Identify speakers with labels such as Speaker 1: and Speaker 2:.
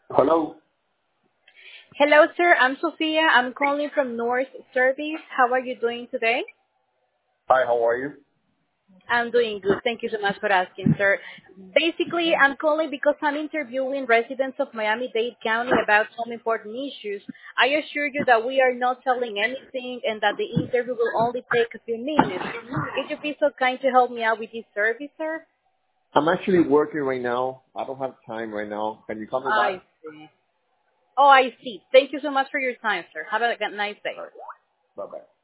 Speaker 1: Hello.
Speaker 2: Hello, sir. I'm Sophia. I'm calling from North Service. How are you doing today?
Speaker 1: Hi, how are you?
Speaker 2: I'm doing good. Thank you so much for asking, sir. Basically, I'm calling because I'm interviewing residents of Miami-Dade County about some important issues. I assure you that we are not selling anything and that the interview will only take a few minutes. Could you be so kind to help me out with this service, sir?
Speaker 1: I'm actually working right now. I don't have time right now. Can you call me back?
Speaker 2: I see. Oh, I see. Thank you so much for your time, sir. Have a nice day.
Speaker 1: All right. Bye-bye.